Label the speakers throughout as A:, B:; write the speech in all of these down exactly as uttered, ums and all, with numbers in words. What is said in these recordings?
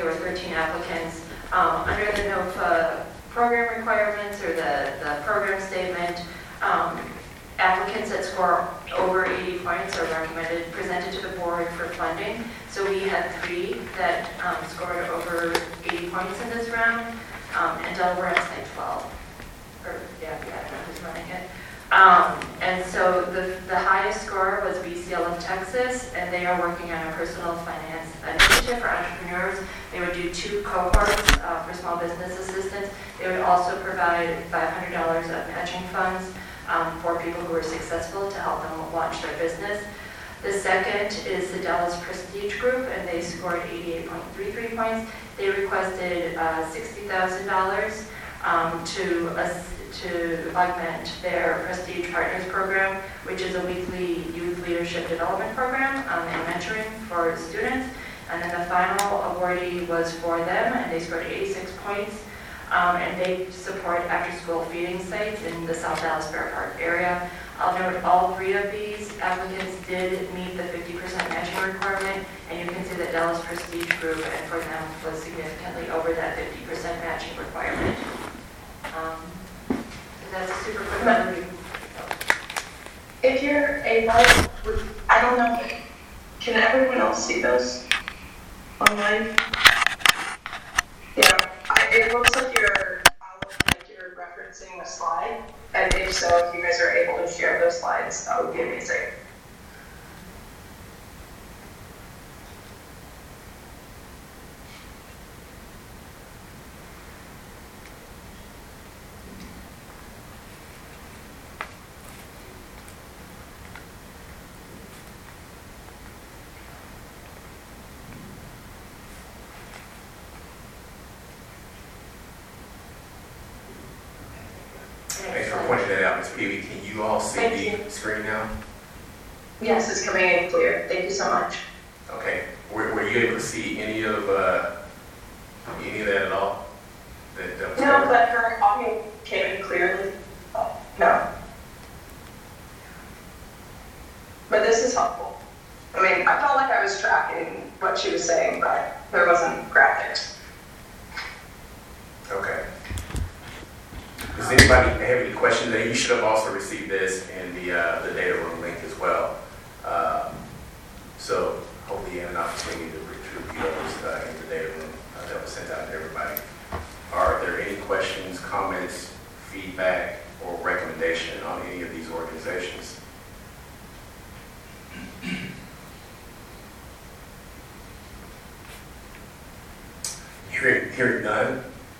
A: there were thirteen applicants. Um, under the NOFA program requirements or the, the program statement, um, applicants that score over eighty points are recommended, presented to the board for funding. So we had three that um, scored over eighty points in this round, um, and Delaware has like twelve. Or, yeah, yeah, I don't know who's running it. Um, and so the, the highest score was B C L of Texas, and they are working on a personal finance initiative for entrepreneurs. They would do two cohorts uh, for small business assistance. They would also provide five hundred dollars of matching funds um, for people who are successful to help them launch their business. The second is the Dallas Prestige Group, and they scored eighty-eight point three three points. They requested uh, sixty thousand dollars um, to uh, to augment their Prestige Partners program, which is a weekly youth leadership development program um, and mentoring for students. And then the final awardee was for them, and they scored eighty-six points. Um, and they support after-school feeding sites in the South Dallas Fair Park area. I'll note all three of these applicants did meet the fifty percent matching requirement, and you can see that Dallas Prestige Group, and for them, was significantly over that fifty percent matching requirement. Um, That's a super quick overview.
B: If you're able, I don't know, can everyone else see those online? Yeah, I, it looks like you're, like you're referencing a slide, and if so, if you guys are able to share those slides, that would be amazing.
C: Thanks for pointing that out, Miz Peavy. Can you all see
B: Thank
C: the
B: you.
C: screen now?
B: Yes, it's coming in clear. Thank you so much.
C: Okay. Were, were you able to see any of uh, any of that at all? That, that was
B: No,
C: covered?
B: but her audio came in clearly. Oh, no. But this is helpful. I mean, I felt like I was tracking what she was saying, but there wasn't graphics.
C: Okay. Does anybody have any questions? And you should have also received this in the uh, the data room link as well. Um, so hopefully you have an opportunity to review those uh, in the data room uh, that was sent out to everybody. Are there any questions, comments, feedback, or recommendation on any of these organizations? Hearing, hearing none.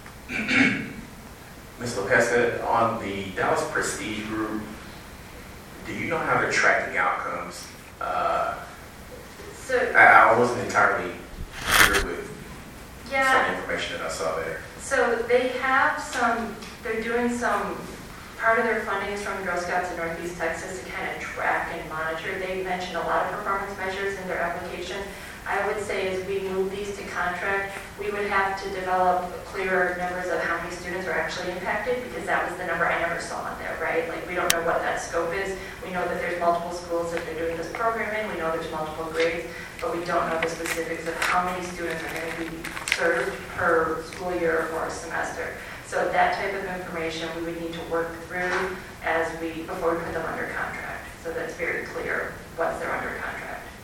C: Miz Lopez, on the Dallas Prestige Group, do you know how they're tracking outcomes? Uh,
A: So,
C: I, I wasn't entirely clear with
A: yeah.
C: some information that I saw there.
A: So they have some, they're doing some, part of their funding is from Girl Scouts in Northeast Texas to kind of track and monitor. They mentioned a lot of performance measures in their application. I would say as we move these to contract, we would have to develop clearer numbers of how many students are actually impacted, because that was the number I never saw on there, right? Like, we don't know what that scope is. We know that there's multiple schools that they're doing this program in. We know there's multiple grades, but we don't know the specifics of how many students are going to be served per school year or semester. So that type of information we would need to work through as we, before we put them under contract. So that's very clear once they're under contract.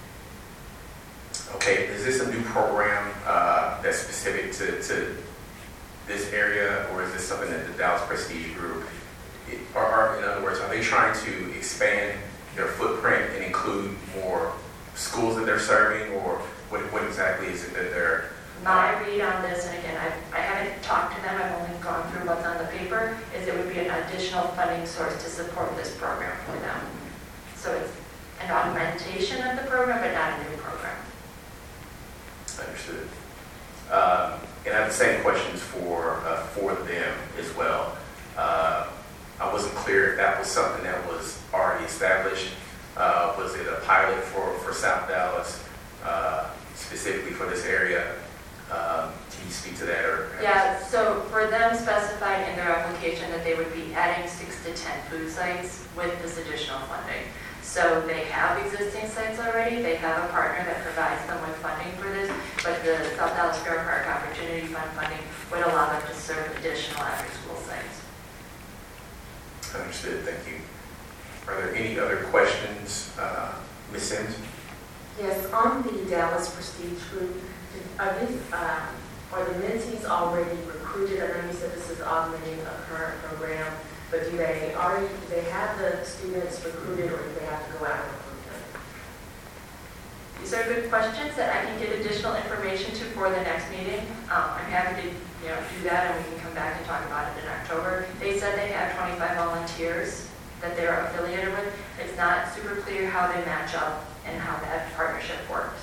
C: Okay, is this a new program uh, that's specific to, to this area, or is this something that the Dallas Prestige Group, it, or, or in other words, are they trying to expand their footprint and include more schools that they're serving, or what, what exactly is it that they're...
A: My read on this, and again, I, I haven't talked to them, I've only gone through what's on the paper, is it would be an additional funding source to support this program for them. So it's an augmentation of the program, but not a new program.
C: Understood. Um, and I have the same questions for uh, for them as well. Uh, I wasn't clear if that was something that was already established. Uh, was it a pilot for, for South Dallas, uh, specifically for this area? Um, can you speak to that? Or
A: Yeah, so for them specified in their application that they would be adding six to ten food sites with this additional funding. So they have existing sites already. They have a partner that provides them with funding for this, but the South Dallas Fair Park Opportunity Fund funding would allow them to serve additional after-school sites.
C: Understood, thank you. Are there any other questions? Uh, Miz Sims?
D: Yes, on the Dallas Prestige Group, are these, um, are the mentees already recruited? I know you said this is augmenting a current program, but do they already, do they have the students recruited, or do they have to go out and recruit them?
A: These are good questions that I can get additional information to for the next meeting. Um, I'm happy to, you know, do that, and we can come back and talk about it in October. They said they have twenty-five volunteers that they're affiliated with. It's not super clear how they match up and how that partnership works.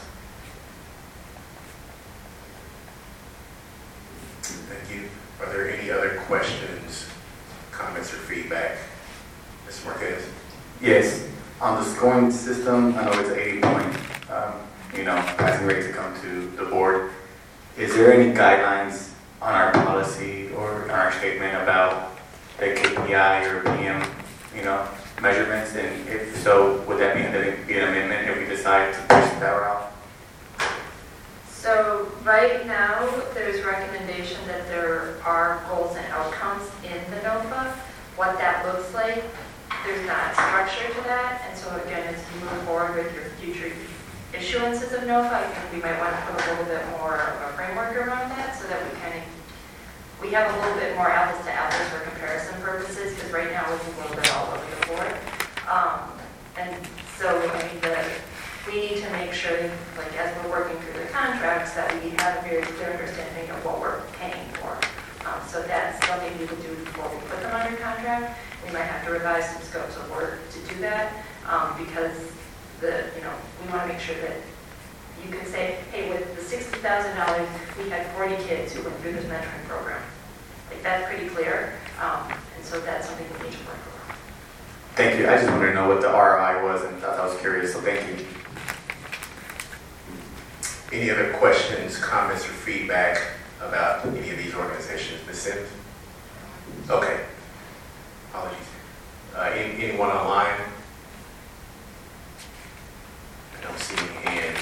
C: Thank you. Are there any other questions, comments, or feedback? Miz Marquez?
E: Yes, on the scoring system, I know it's an eighty point, um, you know, passing rate to come to the board. Is there any guidelines on our policy or on our statement about the K P I or P M, you know, measurements? And if so, would that be, be an amendment if we decide to push that route?
A: So right now, there's recommendation that there are goals and outcomes in the NOFA. What that looks like, there's not structure to that. And so again, as you move forward with your future issuances of NOFA, I think we might want to put a little bit more of a framework around that so that we kind of, we have a little bit more apples to apples for comparison purposes, because right now it's a little bit all over the board. Um, and so I mean, the, we need to make sure, like as we're working through the contracts, that we have a very clear understanding of what we're paying for. Um, so that's something we would do before we put them under contract. We might have to revise some scopes of work to do that, um, because the, you know, we want to make sure that you can say, hey, with the sixty thousand dollars, we had forty kids who went through this mentoring program. Like that's pretty clear, um, and so that's something we need to work on.
E: Thank you. I just wanted to know what the R O I was, and I was curious, so thank you.
C: Any other questions, comments, or feedback about any of these organizations? Miz Sims? Okay. Apologies. Uh, any, anyone online? I don't see any hands.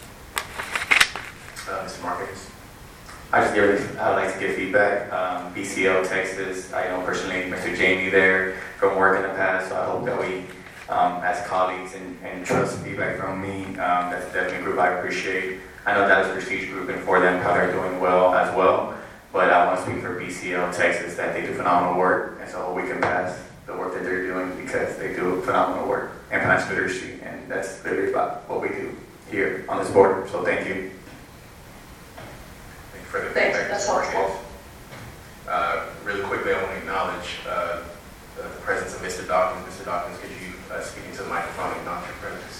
C: Uh, Mister Marquez?
E: I just give, I would like to give feedback. Um, B C L, Texas, I know personally Mister Jamie there from work in the past, so I hope that we, um, as colleagues and, and trust feedback from me, um, that's definitely a group I appreciate. I know Dallas Prestige Group, and for them, how they're doing well as well, but I want to speak for B C L, Texas, that they do phenomenal work, and so we can pass the work that they're doing because they do phenomenal work and financial literacy, and that's literally about what we do here on this board, so thank you.
C: Thank you for the
B: Thanks,
C: feedback,
B: that's
C: Mister Marquez.
B: helpful.
C: Uh, really quickly, I want to acknowledge uh, the presence of Mister Dawkins. Mister Dawkins, could you uh, speak into the microphone and acknowledge your presence?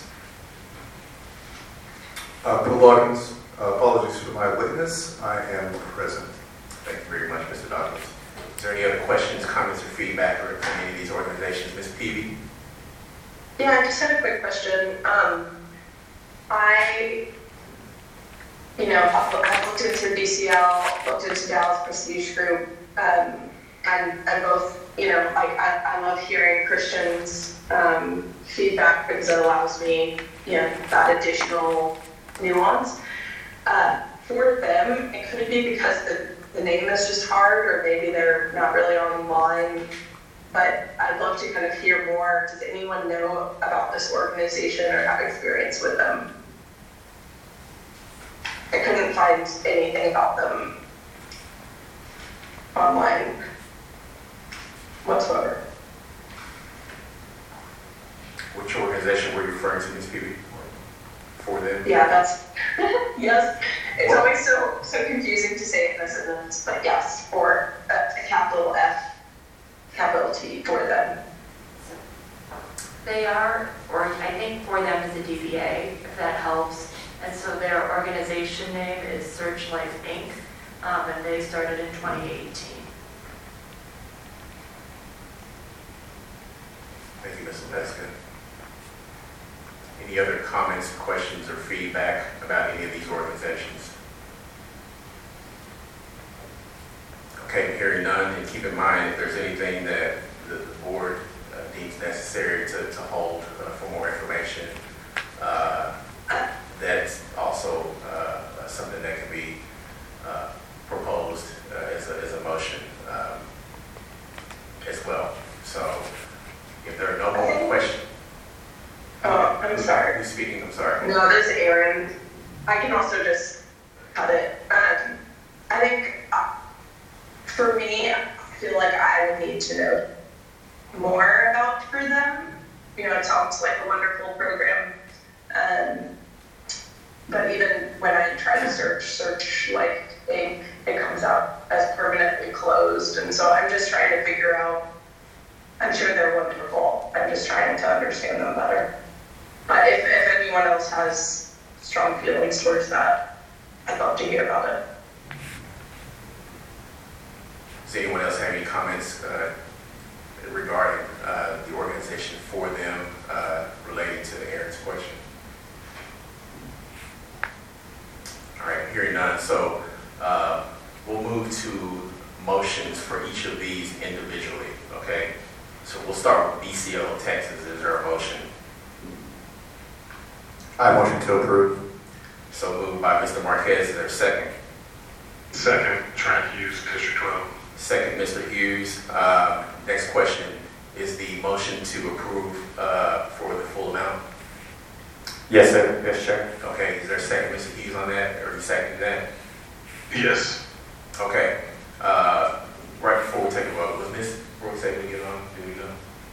F: Uh, Bill Dawkins, uh, apologies for my lateness. I am present.
C: Thank you very much, Mister Dawkins. Is there any other questions, comments, or feedback or from any of these organizations? Miz Peavy?
B: Yeah, I just had a quick question. Um, I, you know, I've I've looked into B C L, looked into Dallas Prestige Group, um, and, and both, you know, like I, I love hearing Christian's um, feedback because it allows me, you know, that additional nuance. Uh, for them, it could be because the, the name is just hard, or maybe they're not really online, but I'd love to kind of hear more. Does anyone know about this organization or have experience with them? I couldn't find anything about them online whatsoever.
C: Which organization were you referring to, Miz Peavy? For them?
B: Yeah, that's, yes. It's always so so confusing to say it in a sentence, but yes, for a, a capital F, capital T for them.
A: They are, or I think for them is a D B A, if that helps. And so their organization name is Searchlight Incorporated, um, and they started in twenty eighteen.
C: Thank you, Miz Lepeska. Any other comments, questions, or feedback about any of these organizations? Okay, hearing none, and keep in mind if there's anything that the the board uh, deems necessary to, to hold uh, for more information. Uh, that's also uh, something that can be uh, proposed uh, as, a, as a motion um, as well. So if there are no more questions.
B: Oh, I'm sorry.
C: Who's speaking? I'm sorry.
B: No, this is Aaron. I can also just cut it. Um, I think uh, for me, I feel like I would need to know more about for them. You know, it sounds like a wonderful program. Um, but even when I try to search, search like ink, it comes out as permanently closed. And so I'm just trying to figure out, I'm sure they're wonderful. I'm just trying to understand them better. But if, if anyone else has strong feelings towards that, I'd love to hear about it.
C: Does anyone else have any comments uh, regarding uh, the organization for them uh, related to Aaron's question? All right, hearing none. So uh, we'll move to motions for each of these individually, okay? So we'll start with B C L Texas. Is there a motion?
E: I motion to approve.
C: So moved by Mister Marquez. Is there a second?
G: Second, Trent Hughes, District twelve.
C: Second, Mister Hughes. Uh, next question is the motion to approve uh, for the full amount.
E: Yes, sir. Yes, Chair.
C: Okay, is there a second, Mister Hughes, on that? Or you second that?
G: Yes.
C: Okay. Uh, right before we take a vote, was Miz Brooks able to get on? Do we know?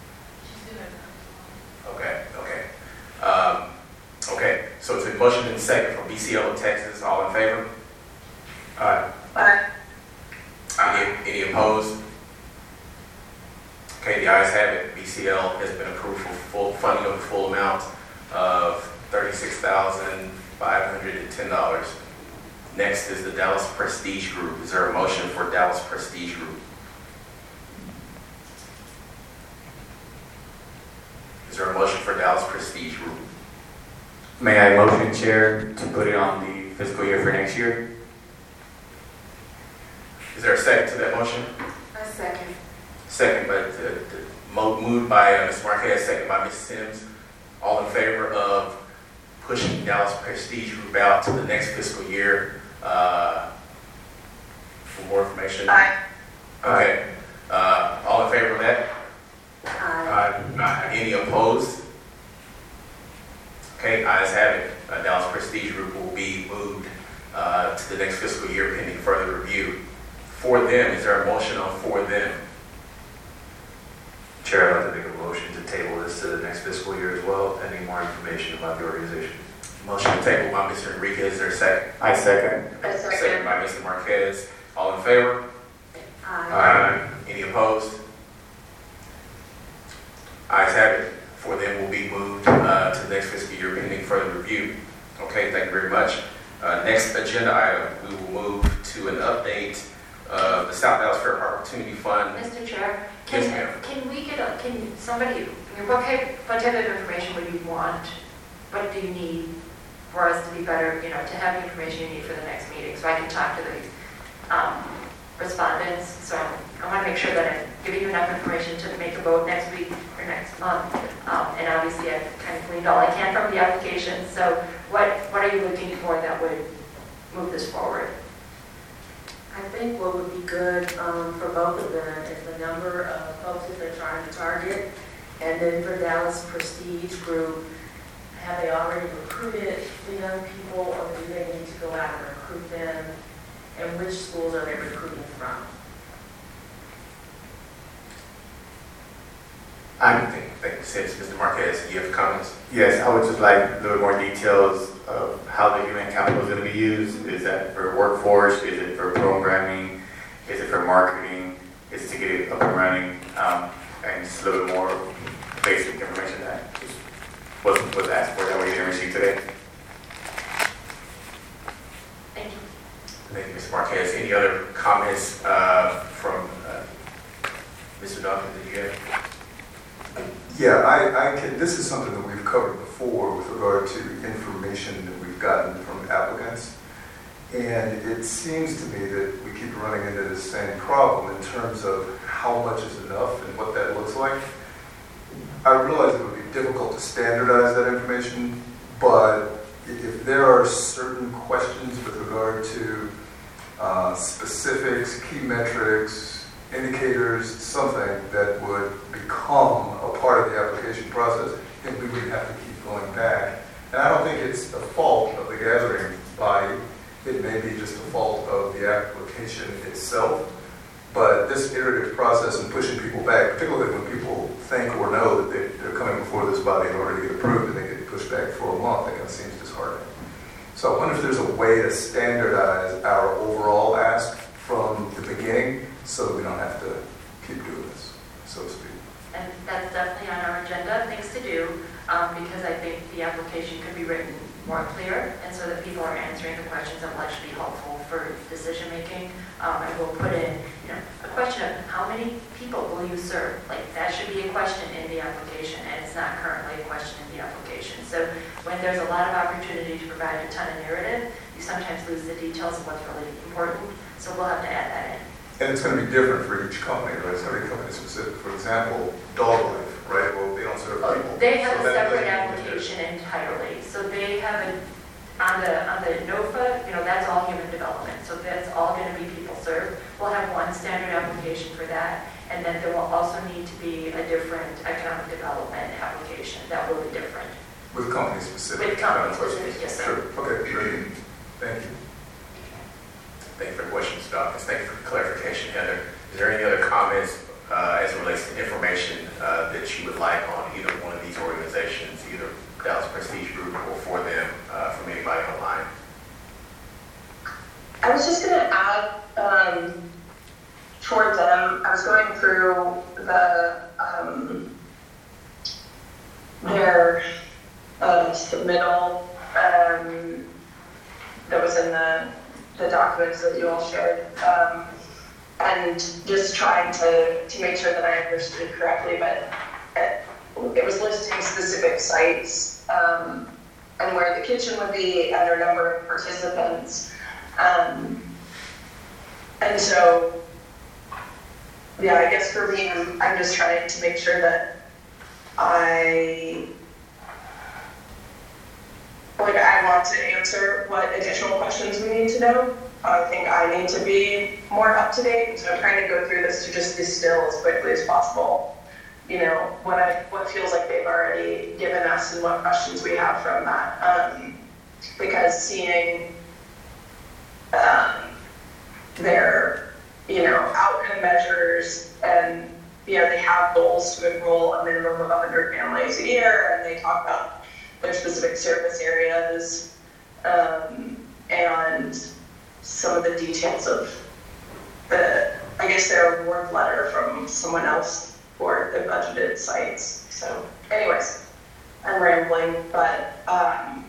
C: Okay, okay. Um, okay, so it's a motion and second from B C L of Texas. All in favor?
G: Aye.
B: But
C: Any, any opposed? Okay, the ayes have it. B C L has been approved for full funding of the full amount of thirty-six thousand five hundred ten dollars. Next is the Dallas Prestige Group. Is there a motion for Dallas Prestige Group? Is there a motion for Dallas Prestige Group?
E: May I motion, Chair, to put it on the fiscal year for next year?
C: Is there a second to that motion?
D: A second.
C: Second, but uh, mo- moved by uh, Miz Marquez, second by Miz Sims. All in favor of pushing Dallas Prestige Group out to the next fiscal year? Uh, for more information.
B: Aye.
C: Okay. Uh, all in favor of that?
D: Aye.
G: Aye.
C: Any opposed? Okay, ayes have it. Uh, Dallas Prestige Group will be moved uh, to the next fiscal year pending further review. For them, is there a motion on for them?
H: Chair, I'd like to make a motion to table this to the next fiscal year as well, pending more information about the organization.
C: Motion to table by Mister Enriquez. Is there a second?
E: I second.
B: a
C: Second
B: second.
C: by Mister Marquez. All in favor?
D: Aye.
G: Aye.
C: Any opposed? Ayes have it. For them will be moved uh, to the next fiscal year pending further review. Okay, thank you very much. Uh, next agenda item, we will move to an update of the South Dallas Fair Opportunity Fund.
A: Mister Chair,
C: Yes,
A: can,
C: ma'am.
A: can we get, a can somebody, I mean, what type, what type of information would you want? What do you need for us to be better, you know, to have the information you need for the next meeting, so I can talk to the um, respondents? So I want to make sure that I'm giving you enough information to make a vote next week or next month. Um, and obviously I've kind of gleaned all I can from the application. So what, what are you looking for that would move this forward?
D: I think what would be good um, for both of them is the number of folks that they're trying to target. And then for Dallas Prestige Group, have they already recruited the young people, or do they need to go out and recruit them? And which schools are they recruiting from?
C: I think, thank you, since Mister Marquez, do you have comments?
E: Yes, I would just like a little more details of how the human capital is going to be used. Is that for workforce? Is it for programming? Is it for marketing? Is it to get it up and running? Um, and just a little bit more basic information that just was, was asked for that we didn't receive today.
A: Thank you.
C: Thank you, Mister Marquez. Any other comments uh, from uh, Mister Dawkins that you have?
F: Yeah, I, I can, this is something that we've covered before with regard to information that we've gotten from applicants. And it seems to me that we keep running into the same problem in terms of how much is enough and what that looks like. I realize it would be difficult to standardize that information, but if there are certain questions with regard to uh, specifics, key metrics, indicators, something that would become a part of the application process, then we would have to keep going back. And I don't think it's the fault of the gathering body. It may be just the fault of the application itself. But this iterative process and pushing people back, particularly when people think or know that they, they're coming before this body in order to get approved and they get pushed back for a month, that kind of seems disheartening. So I wonder if there's a way to standardize our overall ask from the beginning so that we don't have to keep doing this, so to speak.
A: And that's definitely on our agenda, things to do, um, because I think the application could be written more clear, and so that people are answering the questions that will actually be helpful for decision making. Um, and we'll put in, you know, a question of how many people will you serve? Like that should be a question in the application, and it's not currently a question in the application. So when there's a lot of opportunity to provide a ton of narrative, you sometimes lose the details of what's really important. So we'll have to add that in.
F: And it's going to be different for each company, right? It's every company specific. For example, Dog Life, right? Well, they don't serve people.
A: They have
F: So
A: a
F: that
A: separate
F: doesn't-
A: application entirely. So they have a, on the, on the NOFA, you know, that's all human development. So that's all going to be people served. We'll have one standard application for that. And then there will also need to be a different economic development application that will be different.
F: With company specific.
A: With company specific, yes, sir.
F: Sure. Okay, very good. Thank you.
C: Thank you for the questions, Doctor. Thank you for the clarification, Heather. Is there any other comments uh, as it relates to information uh, that you would like on either one of these organizations, either Dallas Prestige Group or for them, uh, from anybody online?
B: I was just going to add, um, for them, I was going through the, um, their uh, submittal um, that was in the, the documents that you all shared, um, and just trying to, to make sure that I understood it correctly, but it, it was listing specific sites um, and where the kitchen would be and their number of participants. Um, and so, yeah, I guess for me, I'm, I'm just trying to make sure that I, like, I want to answer what additional questions we need to know. I think I need to be more up to date, so I'm trying to go through this to just distill as quickly as possible, you know, what I, what feels like they've already given us and what questions we have from that. Um, because seeing um, their, you know, outcome measures, and, you know, they have goals to enroll a minimum of one hundred families a year, and they talk about their specific service areas, um, and some of the details of the, I guess, their award letter from someone else for the budgeted sites. So anyways, I'm rambling, but um,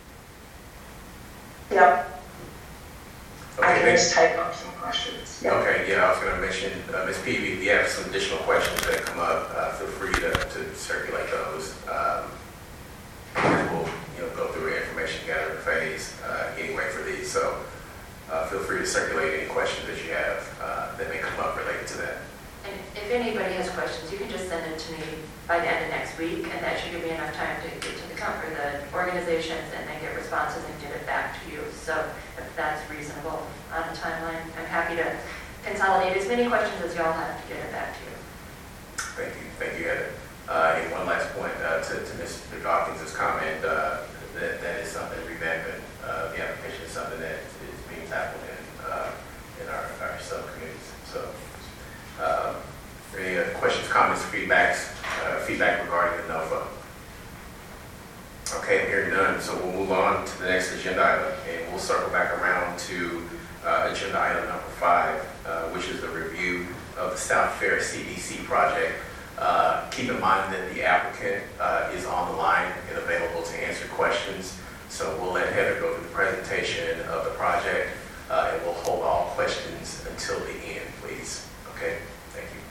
B: yeah,
C: Okay,
B: I can
C: thanks.
B: just type up some questions. Yeah.
C: Okay, yeah, I was going to mention, uh, Miz Peavy, if you have some additional questions that come up, uh, feel free to, to circulate those. Um, and we'll, you know, go through an information gathering phase uh, anyway for these. So uh, feel free to circulate any questions that you have uh, that may come up related to that.
A: And if anybody has questions, you can just send it to me by the end of next week, and that should give me enough time to get to the company, the organizations, and then get responses and get it back to you. So if that's reasonable on a timeline, I'm happy to consolidate as many questions as y'all have to get it back to you.
C: Thank you, thank you, Heather. Uh, and one last point uh, to, to Mister Dawkins' comment, uh, that, that is something revamping uh, the application is something that is being tackled in, uh, in our, our subcommittees. So, um, any other questions, comments, feedbacks, uh, feedback regarding the NOFA? Okay, I'm hearing none, so we'll move on to the next agenda item, and we'll circle back around to uh, agenda item number five, uh, which is the review of the South Fair C D C project. Uh, keep in mind that the applicant uh, is on the line and available to answer questions, so we'll let Heather go through the presentation of the project, uh, and we'll hold all questions until the end, please. Okay, thank you.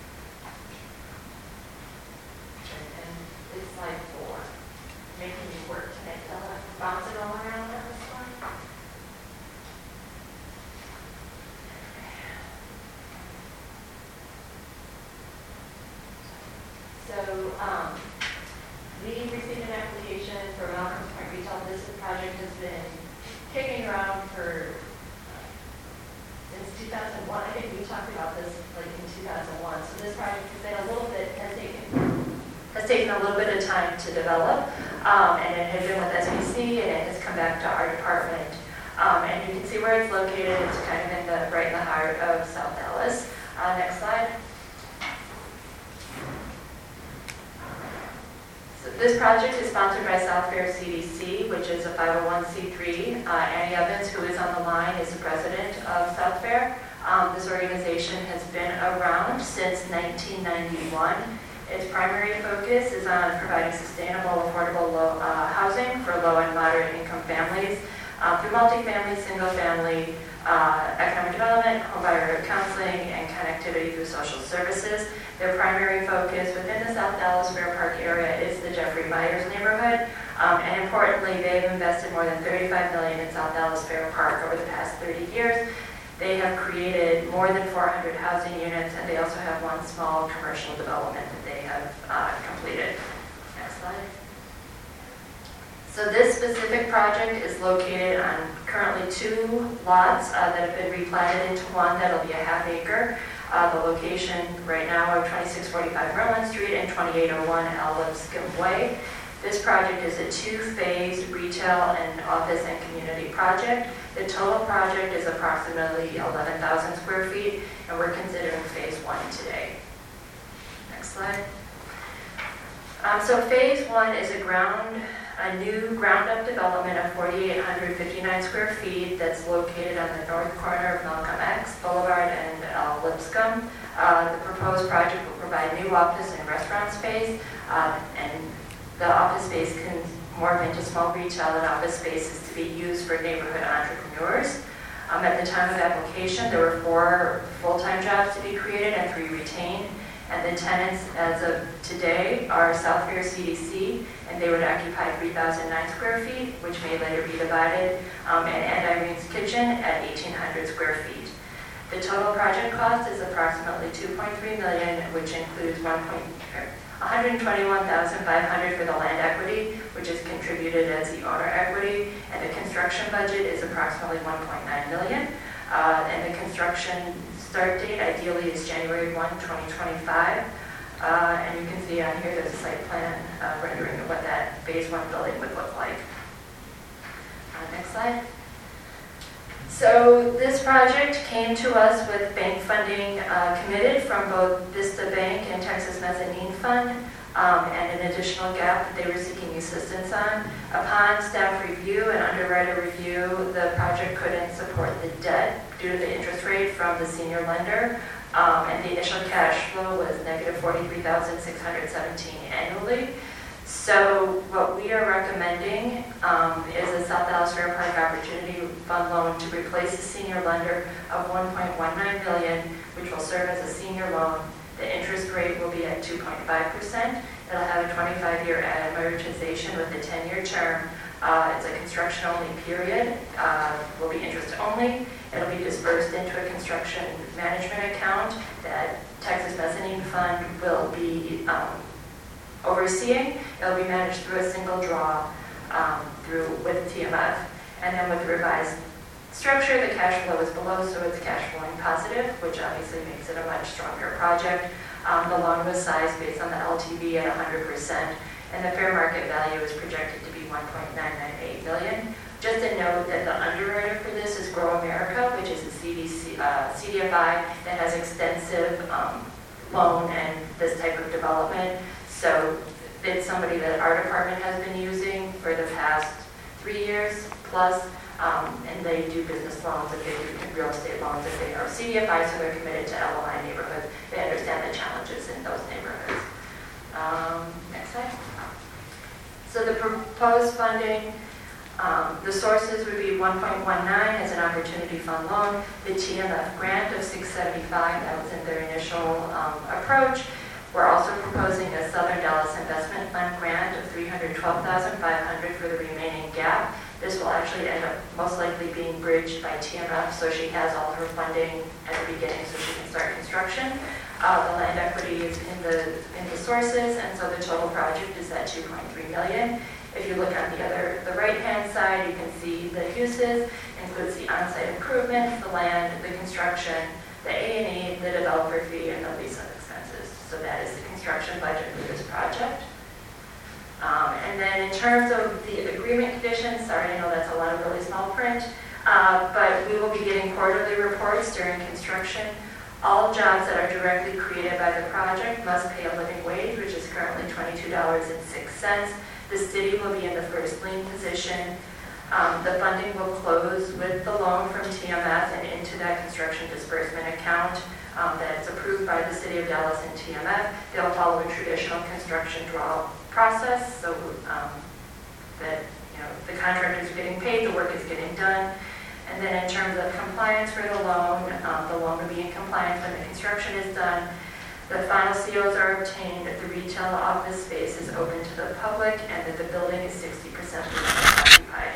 A: And it's slide four, making you work to make the bouncing all around that was fine. So, um, thousand one. I think we talked about this like in two thousand one. So this project has been a little bit, has taken, has taken a little bit of time to develop. Um, and it had been with S B C and it has come back to our department. Um, and you can see where it's located. It's kind of in the, right in the heart of South Dallas. Uh, next slide. So this project is sponsored by South Fair C D C, which is a five oh one c three. Uh, Annie Evans, who is on the line, is the president of South Fair. Um, this organization has been around since nineteen ninety-one. Its primary focus is on providing sustainable, affordable low, uh, housing for low and moderate income families uh, through multifamily, single-family, uh, economic development, homebuyer counseling, and connectivity through social services. Their primary focus within the South Dallas Fair Park area is the Jeffrey Myers neighborhood. Um, and importantly, they've invested more than thirty-five million dollars in South Dallas Fair Park over the past thirty years. They have created more than four hundred housing units, and they also have one small commercial development that they have uh, completed. Next slide. So this specific project is located on currently two lots uh, that have been replatted into one that'll be a half acre. Uh, the location right now of twenty-six forty-five Merlin Street and twenty-eight oh one Al Lipscomb Way. This project is a two-phase retail and office and community project. The total project is approximately eleven thousand square feet, and we're considering phase one today. Next slide. Um, so phase one is a ground, a new ground-up development of four thousand eight hundred fifty-nine square feet that's located on the north corner of Malcolm X Boulevard and Al Lipscomb. Uh, the proposed project will provide new office and restaurant space, uh, and the office space can morph into small retail and office spaces to be used for neighborhood entrepreneurs. Um, at the time of application, there were four full-time jobs to be created and three retained. And the tenants, as of today, are South Fair C D C, and they would occupy three thousand nine square feet, which may later be divided, um, and Aunt Irene's Kitchen at eighteen hundred square feet. The total project cost is approximately two point three million dollars, which includes one hundred twenty-one thousand five hundred dollars for the land equity, which is contributed as the owner equity, and the construction budget is approximately one point nine million dollars. Uh, and the construction start date ideally is January first, twenty twenty-five. Uh, and you can see on here there's a site plan uh, rendering of what that phase one building would look like. Uh, next slide. So this project came to us with bank funding uh, committed from both Vista Bank and Texas Mezzanine Fund, um, and an additional gap that they were seeking assistance on. Upon staff review and underwriter review, the project couldn't support the debt due to the interest rate from the senior lender, um, and the initial cash flow was negative forty-three thousand six hundred seventeen annually. So what we are recommending um, is a South Dallas Fair Park Opportunity Fund loan to replace the senior lender of one point one nine million dollars, which will serve as a senior loan. The interest rate will be at two point five percent. It'll have a twenty-five year amortization with a ten year term. Uh, it's a construction-only period. Uh, will be interest-only. It'll be dispersed into a construction management account that Texas Mezzanine Fund will be um, overseeing. It'll be managed through a single draw um, through with T M F. And then with the revised structure, the cash flow is below, so it's cash flowing positive, which obviously makes it a much stronger project. Um, the loan was sized based on the L T V at one hundred percent, and the fair market value is projected to be one point nine nine eight million dollars. Just a note that the underwriter for this is Grow America, which is a C D C, uh, C D F I that has extensive um, loan and this type of development. So it's somebody that our department has been using for the past three years plus, um, and they do business loans and they do real estate loans if they are C D F I, so they're committed to L O I neighborhoods. They understand the challenges in those neighborhoods. Um, next slide. So the proposed funding, um, the sources would be one point one nine as an opportunity fund loan, the T M F grant of six seventy-five, that was in their initial um, approach. We're also proposing a Southern Dallas Investment Fund grant of three hundred twelve thousand five hundred dollars for the remaining gap. This will actually end up most likely being bridged by T M F, so she has all her funding at the beginning so she can start construction. Uh, the land equity is in the in the sources, and so the total project is at two point three million dollars. If you look on the other, the right-hand side, you can see the uses, includes the on-site improvements, the land, the construction, the A and E, the developer fee, and the lease-up expenses. So that is the construction budget for this project. Um, and then in terms of the agreement conditions, sorry, I know that's a lot of really small print, uh, but we will be getting quarterly reports during construction. All jobs that are directly created by the project must pay a living wage, which is currently twenty-two dollars and six cents. The city will be in the first lien position. Um, the funding will close with the loan from T M F and into that construction disbursement account um, that's approved by the City of Dallas and T M F. They'll follow a traditional construction draw process, so um, that you know the contractors are getting paid, the work is getting done. And then in terms of compliance for the loan, um, the loan will be in compliance when the construction is done. The final C Os are obtained, that the retail office space is open to the public, and that the building is sixty percent occupied.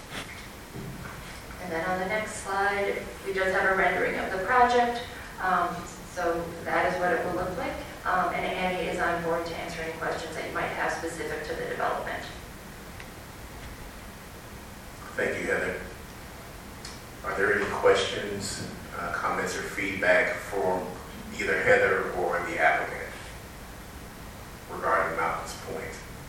A: And then on the next slide, we just have a rendering of the project. Um, so that is what it will look like. Um, and Annie is on board to answer any questions that you might have specific to the development.
C: Thank you, Heather. Are there any questions, uh, comments, or feedback from either Heather or the applicant regarding Mountains Point?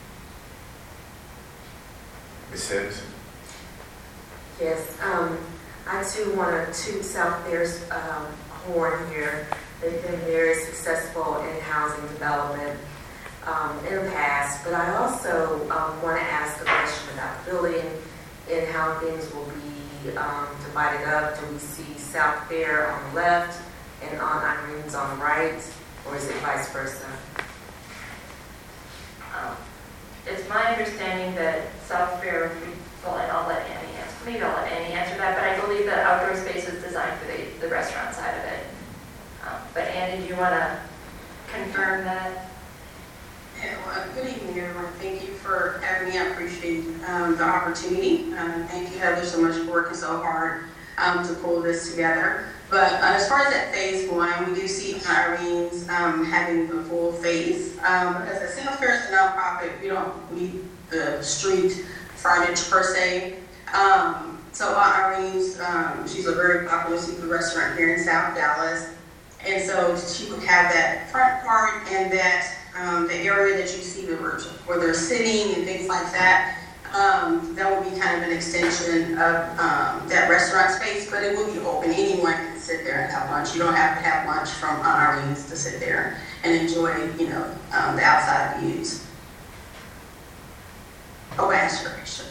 C: Miz Sims?
D: Yes, um, I too want to toot South Fair's um, horn here. They've been very successful in housing development um, in the past, but I also um, want to ask a question about the building and how things will be um, divided up. Do we see South Fair on the left and on Irene's on the right, or is it vice versa?
A: Um, it's my understanding that South Fair, well, and I'll let Annie answer, maybe I'll let Annie answer that, but I believe that outdoor space is designed for the, the restaurant side of it. Um, but Annie, do you want to confirm that?
I: Yeah, well, good evening, everyone. Thank you for having me. I appreciate um, the opportunity. Um, thank you, Heather, so much for working so hard um, to pull this together. But uh, as far as that phase one, we do see Irene's um, having the full phase. Um, as a South Fair is a nonprofit, we don't need the street frontage per se. Um, so Irene's, um, she's a very popular seafood restaurant here in South Dallas. And so she would have that front part and that um, the area that you see where, where they're sitting and things like that. Um, that will be kind of an extension of um, that restaurant space, but it will be open. Anyone can sit there and have lunch. You don't have to have lunch from Irene's to sit there and enjoy, you know, um, the outside views. Oh, aspiration.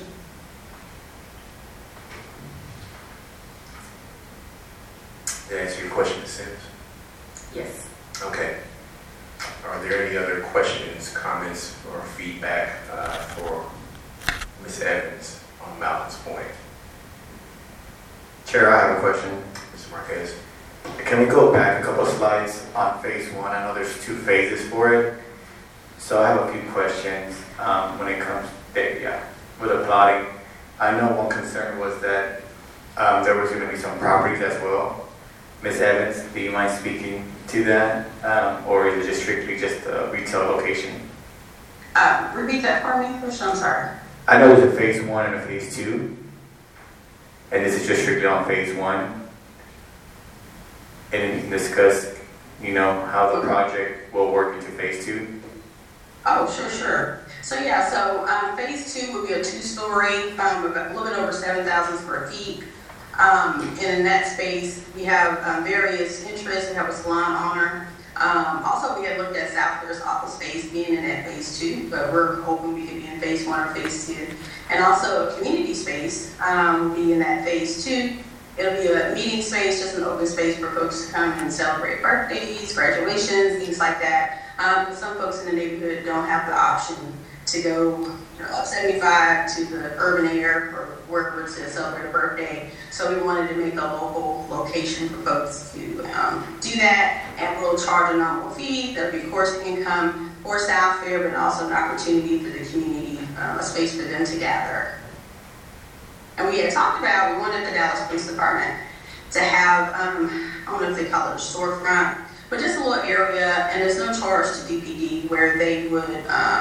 C: Did I answer your question, Miz Sims?
D: Yes.
C: Okay. Are there any other questions, comments, or feedback uh, for Miz Evans on Mountains Point?
E: Chair, I have a question.
C: Mister Marquez?
E: Can we go back a couple of slides on phase one? I know there's two phases for it. So I have a few questions um, when it comes, yeah, with the plotting. I know one concern was that um, there was going to be some properties as well. Miz Evans, do you mind speaking to that? Um, or is it just strictly just a retail location?
I: Uh, repeat that for me, Chris. I'm sorry.
E: I know there's a phase one and a phase two. And this is just strictly on phase one. And then you can discuss, you know, how the project will work into phase two.
I: Oh, sure, sure. So yeah, so um, phase two will be a two-story, um, about a little bit over seven thousand square feet. Um, and in that space, we have um, various interests. We have a salon owner. Um, also, we had looked at South Fair's office space being in that phase two, but we're hoping we could be in phase one or phase two. And also a community space um, will be in that phase two. It'll be a meeting space, just an open space for folks to come and celebrate birthdays, graduations, things like that. Um, but some folks in the neighborhood don't have the option to go you know, up seventy-five to the urban area or wherever to celebrate a birthday. So we wanted to make a local location for folks to um, do that, and we'll charge a nominal fee. There'll be course income for South Fair, but also an opportunity for the community, um, a space for them to gather. And we had talked about, we wanted the Dallas Police Department to have, um, I don't know if they call it a storefront, but just a little area, and there's no charge to D P D where they would um,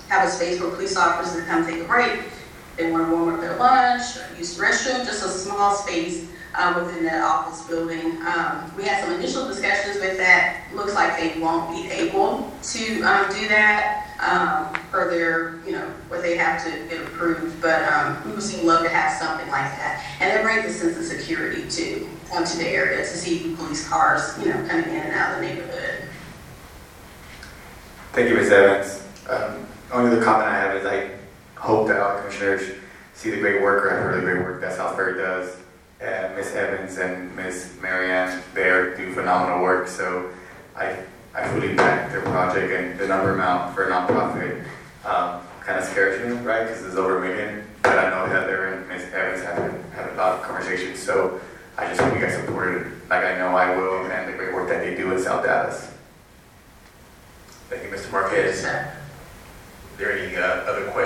I: have a space where police officers can come take a break. They want to warm up their lunch, or use the restroom, just a small space uh, within that office building. Um, we had some initial discussions with that. Looks like they won't be able to um, do that um, for their, you know, what they have to get approved. But um, we would seem love to have something like that. And that brings a sense of security too, um, to the area, to see police cars, you know, coming in and out of the neighborhood.
E: Thank you, Miz Evans. Um, only other comment I have is I hope that our commissioners see the great work, or have heard the great work that South Ferry does. And Miz Evans and Miz Marianne there do phenomenal work. So I, I fully back their project, and the number amount for a nonprofit um, kind of scares me, right? Because it's over a million. But I know Heather and Miz Evans have had a lot of conversations. So I just hope you guys support it, like I know I will, and the great work that they do in South Dallas.
C: Thank you, Mister Marquez. Are there any uh, other questions?